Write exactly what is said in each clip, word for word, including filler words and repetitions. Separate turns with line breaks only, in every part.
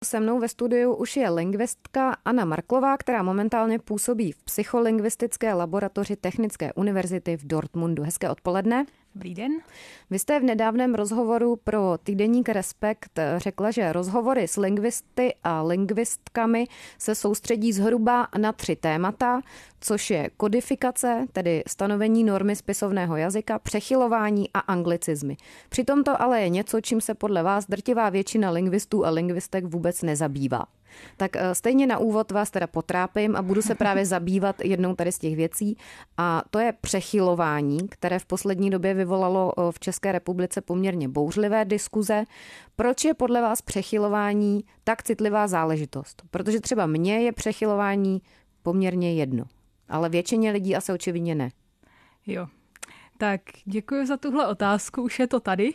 Se mnou ve studiu už je lingvistka Anna Marklová, která momentálně působí v psycholingvistické laboratoři Technické univerzity v Dortmundu. Hezké odpoledne.
Dobrý den.
Vy jste v nedávném rozhovoru pro týdeník Respekt řekla, že rozhovory s lingvisty a lingvistkami se soustředí zhruba na tři témata, což je kodifikace, tedy stanovení normy spisovného jazyka, přechylování a anglicizmy. Přitom to ale je něco, čím se podle vás drtivá většina lingvistů a lingvistek vůbec nezabývá. Tak stejně na úvod vás teda potrápím a budu se právě zabývat jednou tady z těch věcí a to je přechylování, které v poslední době vyvolalo v České republice poměrně bouřlivé diskuze. Proč je podle vás přechylování tak citlivá záležitost? Protože třeba mně je přechylování poměrně jedno, ale většině lidí asi očividně ne.
Jo, tak děkuji za tuhle otázku, už je to tady.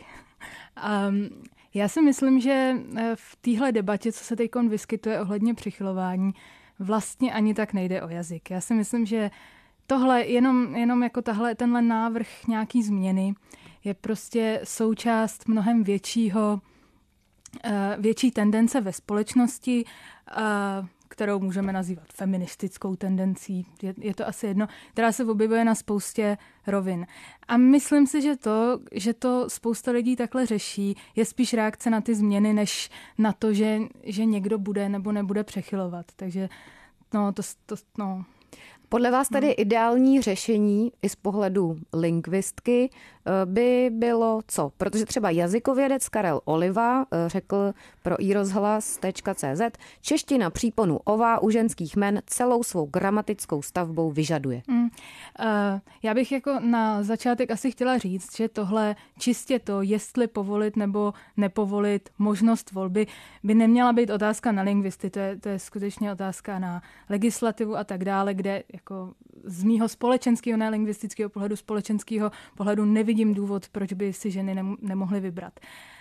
Um, Já si myslím, že v téhle debatě, co se teď vyskytuje ohledně přechylování, vlastně ani tak nejde o jazyk. Já si myslím, že tohle, jenom, jenom jako tahle, tenhle návrh nějaký změny je prostě součást mnohem většího, větší tendence ve společnosti, kterou můžeme nazývat feministickou tendencí, je, je to asi jedno, která se objevuje na spoustě rovin. A myslím si, že to, že to spousta lidí takhle řeší, je spíš reakce na ty změny, než na to, že, že někdo bude nebo nebude přechylovat. Takže no, to, to no...
Podle vás tady ideální řešení i z pohledu lingvistky by bylo co? Protože třeba jazykovědec Karel Oliva řekl pro iRozhlas tečka cé zet, čeština příponu ová u ženských jmen celou svou gramatickou stavbou vyžaduje. Mm, uh,
já bych jako na začátek asi chtěla říct, že tohle čistě to, jestli povolit nebo nepovolit možnost volby, by neměla být otázka na lingvisty, to je, to je skutečně otázka na legislativu a tak dále, kde jako z mýho společenského, ne lingvistického pohledu, společenského pohledu nevidím důvod, proč by si ženy nemohly vybrat.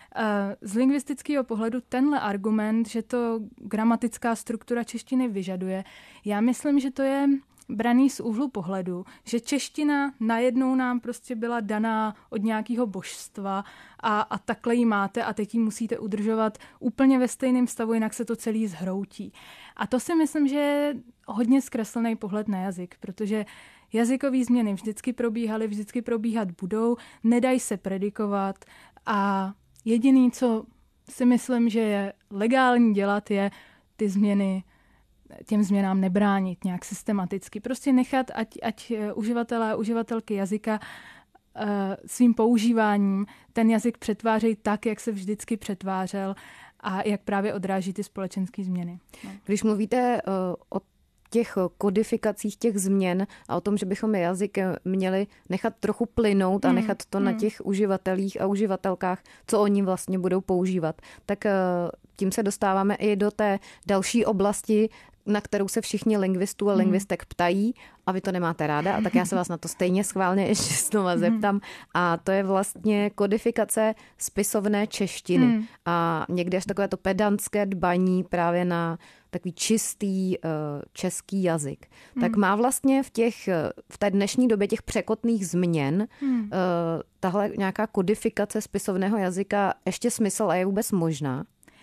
Z lingvistického pohledu tenhle argument, že to gramatická struktura češtiny vyžaduje, já myslím, že to je braný z úhlu pohledu, že čeština najednou nám prostě byla daná od nějakého božstva a, a takhle ji máte a teď ji musíte udržovat úplně ve stejném stavu, jinak se to celý zhroutí. A to si myslím, že je hodně zkreslený pohled na jazyk, protože jazykové změny vždycky probíhaly, vždycky probíhat budou, nedají se predikovat a jediný, co si myslím, že je legální dělat, je ty změny těm změnám nebránit nějak systematicky. Prostě nechat, ať, ať uživatelé a uživatelky jazyka uh, svým používáním ten jazyk přetvářejí tak, jak se vždycky přetvářel a jak právě odráží ty společenské změny. No.
Když mluvíte uh, o těch kodifikacích těch změn a o tom, že bychom jazyk měli nechat trochu plynout a nechat to mm. na těch uživatelích a uživatelkách, co oni vlastně budou používat, tak uh, tím se dostáváme i do té další oblasti, na kterou se všichni lingvistů a lingvistek ptají a vy to nemáte ráda, a tak já se vás na to stejně schválně ještě znova zeptám. A to je vlastně kodifikace spisovné češtiny. Hmm. A někdy až takové to pedantské dbaní právě na takový čistý uh, český jazyk. Hmm. Tak má vlastně v těch, v té dnešní době těch překotných změn hmm. uh, tahle nějaká kodifikace spisovného jazyka ještě smysl a je vůbec možná?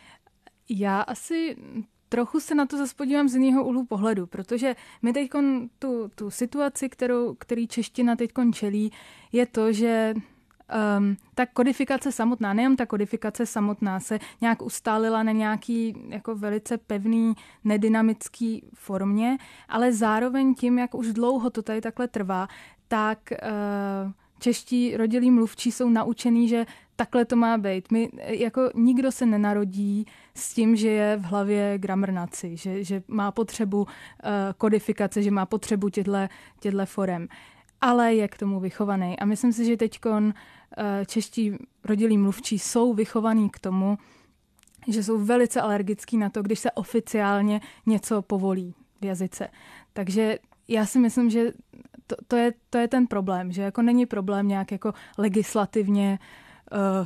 Já asi trochu se na to zase podívám z jiného úhlu pohledu, protože my teď tu, tu situaci, kterou, který čeština teď čelí, je to, že um, ta kodifikace samotná, nejen ta kodifikace samotná se nějak ustálila na nějaký jako velice pevný, nedynamický formě, ale zároveň tím, jak už dlouho to tady takhle trvá, tak uh, čeští rodilí mluvčí jsou naučený, že takhle to má být. My, jako nikdo se nenarodí s tím, že je v hlavě gramrnaci, že, že má potřebu uh, kodifikace, že má potřebu těchto forem. Ale je k tomu vychovaný. A myslím si, že teďkon uh, čeští rodilí mluvčí jsou vychovaní k tomu, že jsou velice alergický na to, když se oficiálně něco povolí v jazyce. Takže já si myslím, že to, to, je, to je ten problém, že jako není problém nějak jako legislativně uh,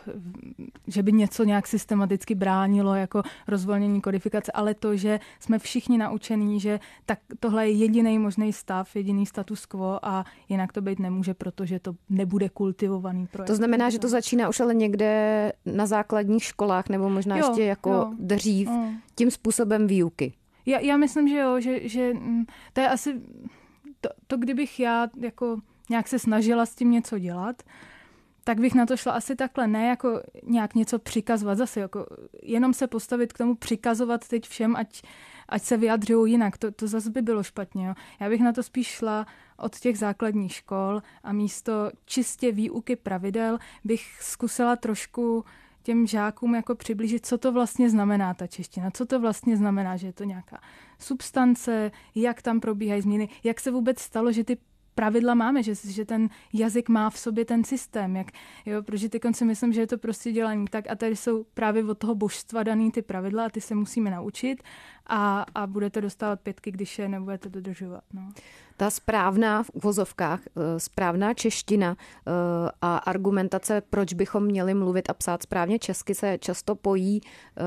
že by něco nějak systematicky bránilo jako rozvolnění kodifikace, ale to, že jsme všichni naučení, že tak tohle je jediný možný stav, jediný status quo a jinak to být nemůže, protože to nebude kultivovaný projekt.
To znamená, že to začíná už ale někde na základních školách nebo možná jo, ještě jako jo. dřív jo. tím způsobem výuky.
Já, já myslím, že jo, že, že to je asi to, to, kdybych já jako nějak se snažila s tím něco dělat, tak bych na to šla asi takhle, ne jako nějak něco přikazovat, zase jako jenom se postavit k tomu přikazovat teď všem, ať, ať se vyjadřují jinak, to, to zase by bylo špatně. Jo. Já bych na to spíš šla od těch základních škol a místo čistě výuky pravidel bych zkusila trošku těm žákům jako přiblížit, co to vlastně znamená ta čeština, co to vlastně znamená, že je to nějaká substance, jak tam probíhají změny, jak se vůbec stalo, že ty pravidla máme, že, že ten jazyk má v sobě ten systém, jak, jo, protože ty konci myslím, že je to prostě dělaný tak a tady jsou právě od toho božstva daný ty pravidla a ty se musíme naučit a, a budete dostávat pětky, když je nebudete dodržovat. No.
Ta správná v uvozovkách, správná čeština a argumentace, proč bychom měli mluvit a psát správně česky, se často pojí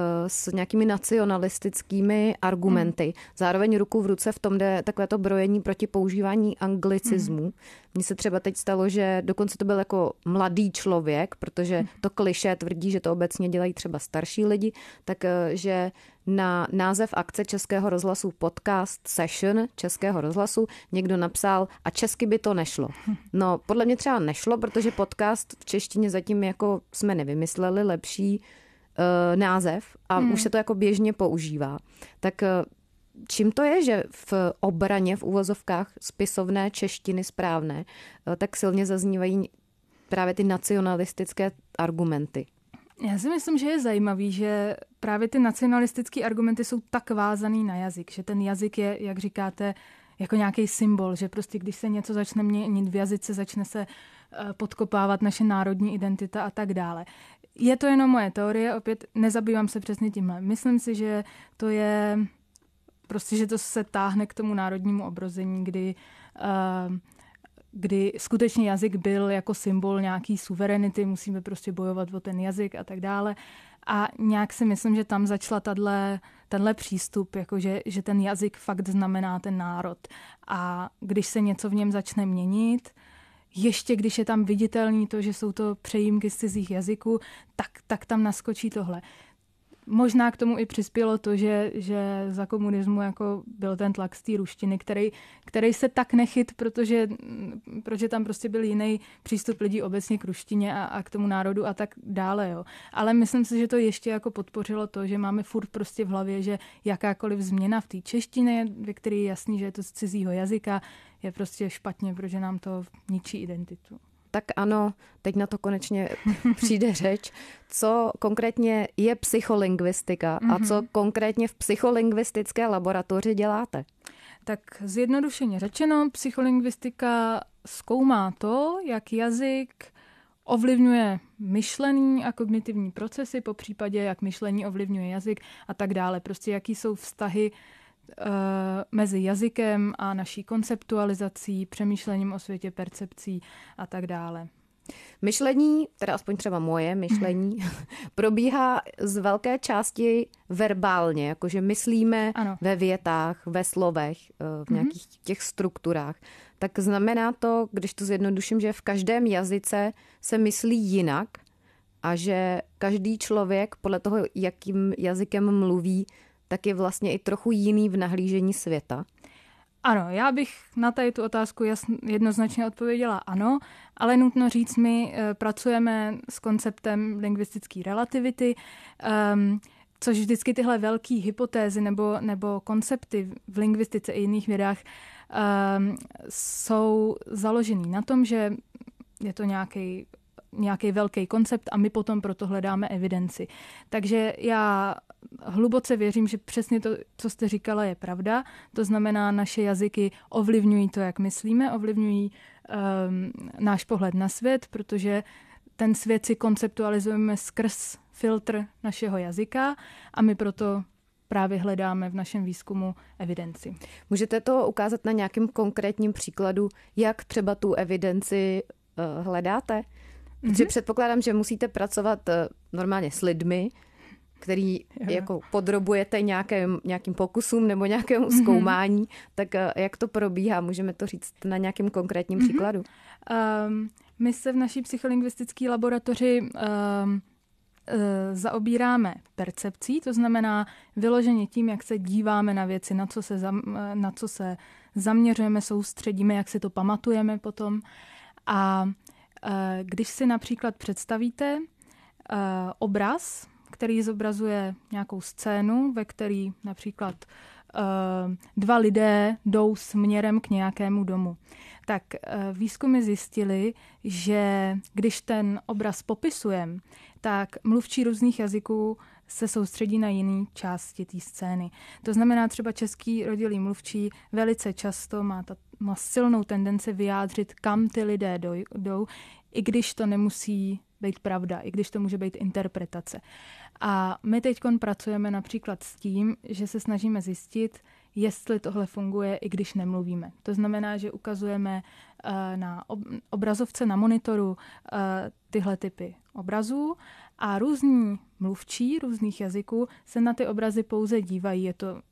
s nějakými nacionalistickými argumenty. Mm. Zároveň ruku v ruce v tom jde takové to brojení proti používání anglicismů. Mm. Mně se třeba teď stalo, že dokonce to byl jako mladý člověk, protože to klišé tvrdí, že to obecně dělají třeba starší lidi, takže na název akce Českého rozhlasu podcast session Českého rozhlasu někdo napsal a česky by to nešlo. No, podle mě třeba nešlo, protože podcast v češtině zatím jako jsme nevymysleli lepší uh, název a hmm. už se to jako běžně používá. Tak uh, čím to je, že v obraně, v uvozovkách spisovné češtiny správné, uh, tak silně zaznívají právě ty nacionalistické argumenty?
Já si myslím, že je zajímavý, že právě ty nacionalistické argumenty jsou tak vázaný na jazyk, že ten jazyk je, jak říkáte, jako nějaký symbol, že prostě když se něco začne měnit v jazyce, začne se podkopávat naše národní identita a tak dále. Je to jenom moje teorie, opět nezabývám se přesně tímhle. Myslím si, že to je prostě, že to se táhne k tomu národnímu obrození, kdy uh, kdy skutečně jazyk byl jako symbol nějaký suverenity, musíme prostě bojovat o ten jazyk a tak dále. A nějak si myslím, že tam začala tato, tenhle přístup, jakože, že ten jazyk fakt znamená ten národ. A když se něco v něm začne měnit, ještě když je tam viditelný to, že jsou to přejímky z cizích jazyků, tak, tak tam naskočí tohle. Možná k tomu i přispělo to, že, že za komunismu jako byl ten tlak z té ruštiny, který, který se tak nechyt, protože, protože tam prostě byl jiný přístup lidí obecně k ruštině a, a k tomu národu a tak dále. Jo. Ale myslím si, že to ještě jako podpořilo to, že máme furt prostě v hlavě, že jakákoliv změna v té češtině, ve které je jasný, že je to z cizího jazyka, je prostě špatně, protože nám to ničí identitu.
Tak ano, teď na to konečně přijde řeč. Co konkrétně je psycholingvistika a co konkrétně v psycholingvistické laboratoři děláte?
Tak zjednodušeně řečeno, psycholingvistika zkoumá to, jak jazyk ovlivňuje myšlení a kognitivní procesy, po případě jak myšlení ovlivňuje jazyk a tak dále. Prostě jaký jsou vztahy mezi jazykem a naší konceptualizací, přemýšlením o světě, percepcí a tak dále.
Myšlení, teda aspoň třeba moje myšlení, probíhá z velké části verbálně, jakože myslíme ano. ve větách, ve slovech, v nějakých těch strukturách. Tak znamená to, když to zjednoduším, že v každém jazyce se myslí jinak a že každý člověk podle toho, jakým jazykem mluví, tak je vlastně i trochu jiný v nahlížení světa.
Ano, já bych na tady tu otázku jasn, jednoznačně odpověděla ano, ale nutno říct, my e, pracujeme s konceptem lingvistické relativity, um, což vždycky tyhle velké hypotézy nebo, nebo koncepty v lingvistice i jiných vědách um, jsou založený na tom, že je to nějaký nějaký velký koncept a my potom proto hledáme evidenci. Takže já hluboce věřím, že přesně to, co jste říkala, je pravda. To znamená, naše jazyky ovlivňují to, jak myslíme, ovlivňují um, náš pohled na svět, protože ten svět si konceptualizujeme skrz filtr našeho jazyka a my proto právě hledáme v našem výzkumu evidenci.
Můžete to ukázat na nějakém konkrétním příkladu, jak třeba tu evidenci uh, hledáte? Protože mm-hmm. předpokládám, že musíte pracovat normálně s lidmi, který jo. jako podrobujete nějakým, nějakým pokusům nebo nějakému mm-hmm. zkoumání, tak jak to probíhá? Můžeme to říct na nějakém konkrétním mm-hmm. příkladu?
Um, my se v naší psycholingvistické laboratoři um, zaobíráme percepcí, to znamená vyloženě tím, jak se díváme na věci, na co se, zam, na co se zaměřujeme, soustředíme, jak si to pamatujeme potom. A když si například představíte obraz, který zobrazuje nějakou scénu, ve který například dva lidé jdou směrem k nějakému domu, tak výzkumy zjistily, že když ten obraz popisujeme, tak mluvčí různých jazyků se soustředí na jiné části té scény. To znamená, třeba český rodilý mluvčí velice často má, ta, má silnou tendenci vyjádřit, kam ty lidé jdou, i když to nemusí být pravda, i když to může být interpretace. A my teď pracujeme například s tím, že se snažíme zjistit, jestli tohle funguje, i když nemluvíme. To znamená, že ukazujeme uh, na ob- obrazovce na monitoru uh, tyhle typy obrazů a různí mluvčí různých jazyků se na ty obrazy pouze dívají. Je to, uh,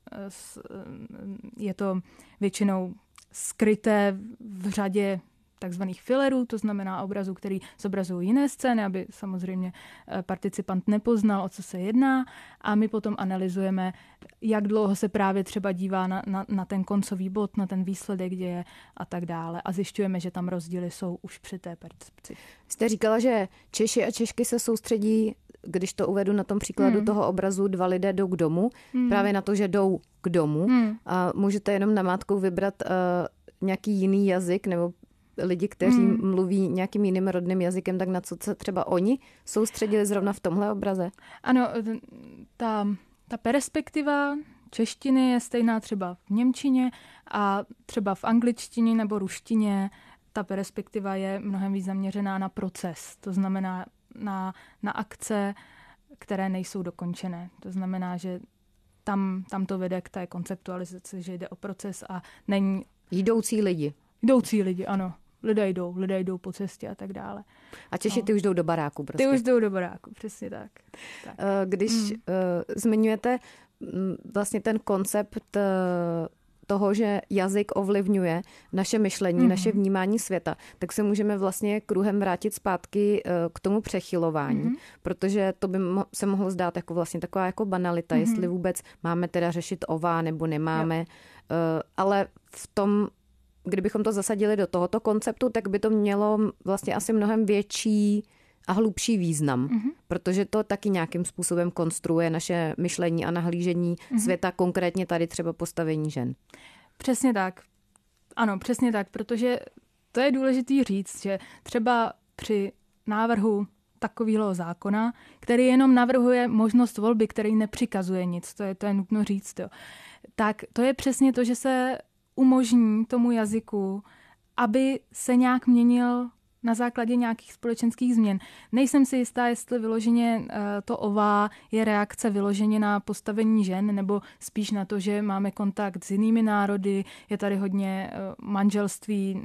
je to většinou skryté v řadě takzvaných filerů, to znamená obrazů, který zobrazují jiné scény, aby samozřejmě participant nepoznal, o co se jedná, a my potom analyzujeme, jak dlouho se právě třeba dívá na, na, na ten koncový bod, na ten výsledek děje a tak dále. A zjišťujeme, že tam rozdíly jsou už při té percepci.
Jste říkala, že Češi a Češky se soustředí, když to uvedu na tom příkladu hmm. toho obrazu, dva lidé jdou k domu, hmm. právě na to, že jdou k domu. Hmm. A můžete jenom namátkou vybrat uh, nějaký jiný jazyk nebo lidi, kteří hmm. mluví nějakým jiným rodným jazykem, tak na co se třeba oni soustředili zrovna v tomhle obraze?
Ano, ta, ta perspektiva češtiny je stejná třeba v němčině a třeba v angličtině nebo ruštině ta perspektiva je mnohem víc zaměřená na proces, to znamená na, na akce, které nejsou dokončené. To znamená, že tam, tam to vede k té konceptualizaci, že jde o proces a není...
Jdoucí lidi.
Jdoucí lidi, ano. Lidé jdou, lidé jdou po cestě a tak dále.
A Češi, no. ty už jdou do baráku prostě.
Ty už jdou do baráku, přesně tak. tak.
Když mm. uh, zmiňujete um, vlastně ten koncept uh, toho, že jazyk ovlivňuje naše myšlení, mm. naše vnímání světa, tak se můžeme vlastně kruhem vrátit zpátky uh, k tomu přechylování, mm. protože to by mo- se mohlo zdát jako vlastně taková jako banalita, mm. jestli vůbec máme teda řešit ová nebo nemáme, uh, ale v tom kdybychom to zasadili do tohoto konceptu, tak by to mělo vlastně asi mnohem větší a hlubší význam, mm-hmm. protože to taky nějakým způsobem konstruuje naše myšlení a nahlížení mm-hmm. světa, konkrétně tady třeba postavení žen.
Přesně tak. Ano, přesně tak, protože to je důležitý říct, že třeba při návrhu takového zákona, který jenom navrhuje možnost volby, který nepřikazuje nic, to je, to je nutno říct, jo. Tak to je přesně to, že se umožní tomu jazyku, aby se nějak měnil na základě nějakých společenských změn. Nejsem si jistá, jestli vyloženě to ová je reakce vyloženě na postavení žen, nebo spíš na to, že máme kontakt s jinými národy, je tady hodně manželství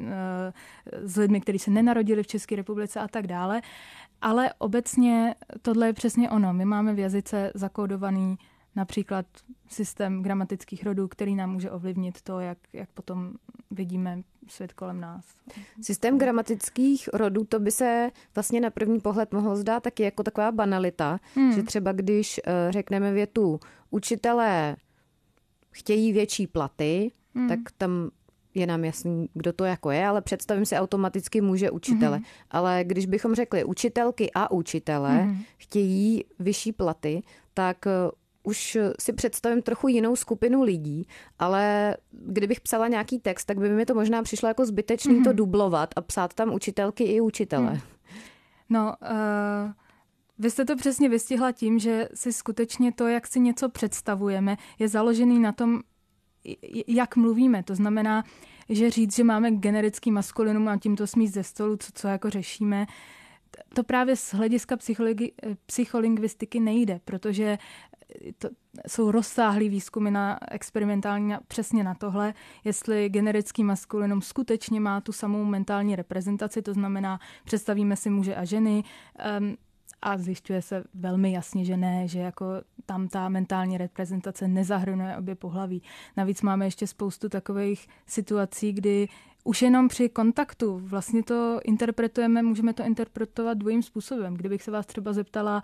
s lidmi, kteří se nenarodili v České republice a tak dále. Ale obecně tohle je přesně ono. My máme v jazyce zakódovaný například systém gramatických rodů, který nám může ovlivnit to, jak, jak potom vidíme svět kolem nás.
Systém gramatických rodů, to by se vlastně na první pohled mohlo zdát taky jako taková banalita, hmm. že třeba když řekneme větu učitelé chtějí větší platy, hmm. tak tam je nám jasný, kdo to jako je, ale představím si automaticky muže učitele. Hmm. Ale když bychom řekli učitelky a učitelé hmm. chtějí vyšší platy, tak už si představím trochu jinou skupinu lidí, ale kdybych psala nějaký text, tak by mi to možná přišlo jako zbytečný mm-hmm. to dublovat a psát tam učitelky i učitele. Mm.
No, uh, vy jste to přesně vystihla tím, že si skutečně to, jak si něco představujeme, je založený na tom, jak mluvíme. To znamená, že říct, že máme generický maskulinum a tím to smít ze stolu, co, co jako řešíme, to právě z hlediska psychologi- psycholingvistiky nejde, protože to, jsou rozsáhlý výzkumy na experimentální na, přesně na tohle, jestli generický maskulinum skutečně má tu samou mentální reprezentaci, to znamená, představíme si muže a ženy, um, a zjišťuje se velmi jasně, že ne, že jako tam ta mentální reprezentace nezahrnuje obě pohlaví. Navíc máme ještě spoustu takových situací, kdy už jenom při kontaktu vlastně to interpretujeme, můžeme to interpretovat dvojím způsobem. Kdybych se vás třeba zeptala,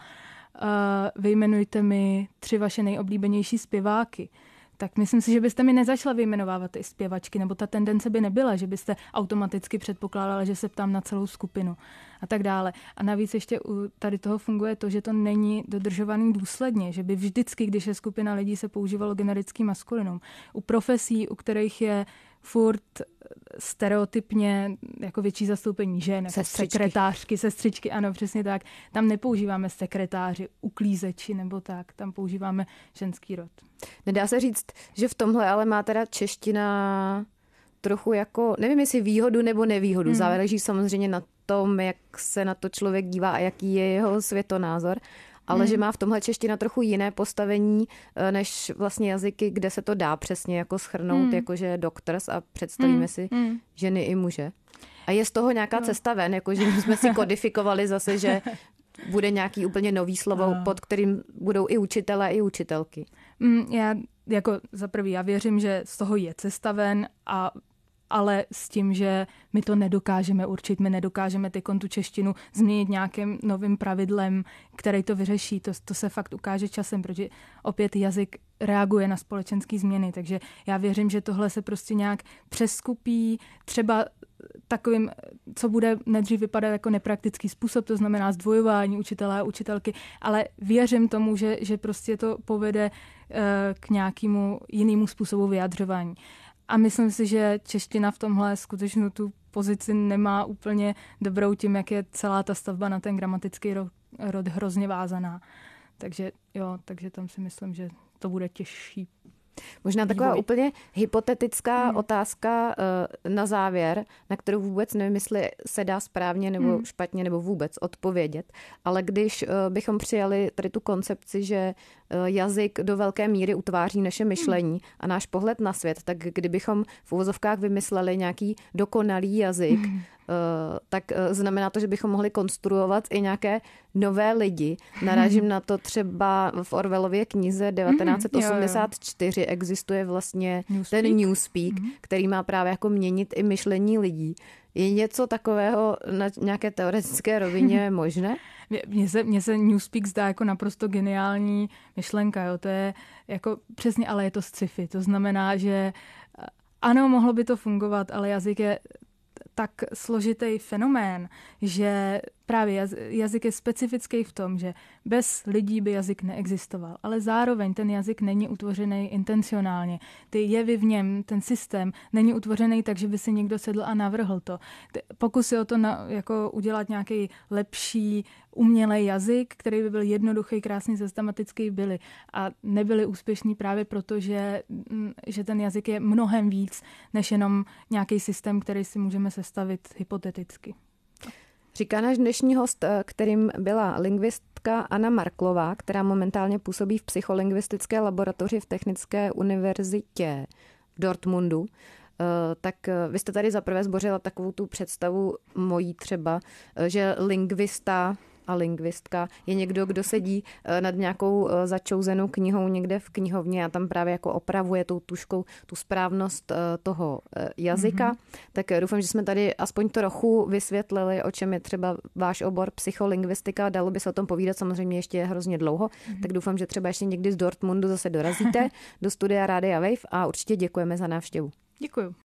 uh, vyjmenujte mi tři vaše nejoblíbenější zpěváky, tak myslím si, že byste mi nezačala vyjmenovávat i zpěvačky, nebo ta tendence by nebyla, že byste automaticky předpokládala, že se ptám na celou skupinu a tak dále. A navíc ještě u tady toho funguje to, že to není dodržovaný důsledně, že by vždycky, když je skupina lidí, se používalo generický maskulinum. U profesí, u kterých je furt stereotypně jako větší zastoupení žen, jako sekretářky, sestřičky, ano, přesně tak. Tam nepoužíváme sekretáři, uklízeči nebo tak, tam používáme ženský rod.
Nedá se říct, že v tomhle ale má teda čeština trochu jako, nevím jestli výhodu nebo nevýhodu, hmm. záleží samozřejmě na tom, jak se na to člověk dívá a jaký je jeho světonázor, ale hmm. že má v tomhle čeština trochu jiné postavení než vlastně jazyky, kde se to dá přesně jako shrnout, hmm. jakože doctors a představíme hmm. si hmm. ženy i muže. A je z toho nějaká no. cesta ven, jakože my jsme si kodifikovali zase, že bude nějaký úplně nový slovo, no. pod kterým budou i učitelé, i učitelky.
Mm, já jako za prvý, já věřím, že z toho je cesta ven, a ale s tím, že my to nedokážeme určit, my nedokážeme teď tu češtinu změnit nějakým novým pravidlem, který to vyřeší. To, to se fakt ukáže časem, protože opět jazyk reaguje na společenské změny, takže já věřím, že tohle se prostě nějak přeskupí, třeba takovým, co bude nejdřív vypadat jako nepraktický způsob, to znamená zdvojování učitelé a učitelky, ale věřím tomu, že, že prostě to povede uh, k nějakému jinému způsobu vyjadřování. A myslím si, že čeština v tomhle skutečně tu pozici nemá úplně dobrou tím, jak je celá ta stavba na ten gramatický rod, rod hrozně vázaná. Takže jo, takže tam si myslím, že to bude těžší.
Možná taková vývoj. Úplně hypotetická hmm. otázka uh, na závěr, na kterou vůbec nevím, jestli se dá správně nebo hmm. špatně nebo vůbec odpovědět. Ale když uh, bychom přijali tady tu koncepci, že uh, jazyk do velké míry utváří naše myšlení hmm. a náš pohled na svět, tak kdybychom v uvozovkách vymysleli nějaký dokonalý jazyk, hmm. Uh, tak uh, znamená to, že bychom mohli konstruovat i nějaké nové lidi. Narážím na to třeba v Orwellově knize devatenáct set osmdesát čtyři existuje vlastně Newspeak? ten Newspeak, mm-hmm. který má právě jako měnit i myšlení lidí. Je něco takového na nějaké teoretické rovině možné?
Mně se, mně se Newspeak zdá jako naprosto geniální myšlenka. Jo? To je jako přesně, ale je to sci-fi. To znamená, že ano, mohlo by to fungovat, ale jazyk je tak složitý fenomén, že právě jazyk je specifický v tom, že bez lidí by jazyk neexistoval, ale zároveň ten jazyk není utvořený intencionálně. Ty jevy v něm, ten systém není utvořený tak, že by si někdo sedl a navrhl to. Pokusy o to na, jako udělat nějaký lepší umělej jazyk, který by byl jednoduchý, krásný, systematický, byly. A nebyly úspěšní právě proto, že, že ten jazyk je mnohem víc, než jenom nějaký systém, který si můžeme sestavit hypoteticky.
Říká náš dnešní host, kterým byla lingvistka Anna Marklová, která momentálně působí v psycholingvistické laboratoři v Technické univerzitě v Dortmundu. Tak vy jste tady zaprvé zbořila takovou tu představu mojí třeba, že lingvista a lingvistka je někdo, kdo sedí nad nějakou začouzenou knihou někde v knihovně a tam právě jako opravuje tou tuškou tu správnost toho jazyka. Mm-hmm. Tak doufám, že jsme tady aspoň trochu vysvětlili, o čem je třeba váš obor psycholingvistika. Dalo by se o tom povídat samozřejmě ještě hrozně dlouho. Mm-hmm. Tak doufám, že třeba ještě někdy z Dortmundu zase dorazíte do studia Rádia Wave a určitě děkujeme za návštěvu.
Děkuju.